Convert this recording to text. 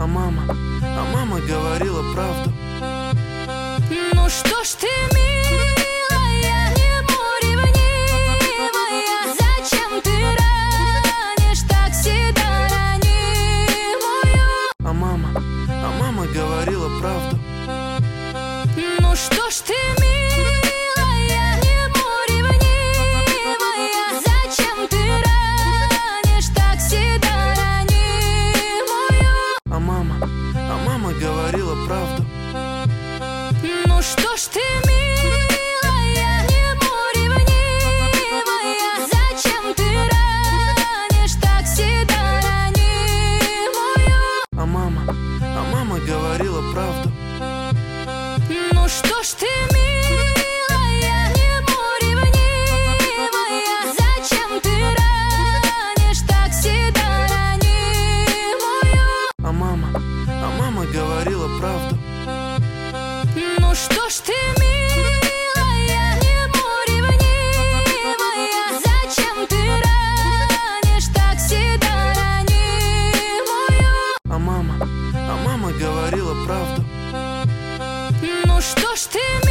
А мама говорила правду. Ну что ж ты, милая, не ревнивая, зачем ты ранишь так всегда ранимую? А мама говорила правду. Ну что ж ты, милая, не ревнивая, зачем ты ранишь так всегда ранимую? А мама говорила правду. Ну что ж ты, милая, не ревнивая, зачем ты ранишь так всегда ранимую? А мама говорила правду. Ну что ж ты, милая, не ревнивая, зачем ты ранишь так всегда ранимую? А мама говорила правду. Ну что ж ты, милая, не ревнивая, зачем ты ранишь так всегда ранимую? А мама говорила правду. Ну что ж ты,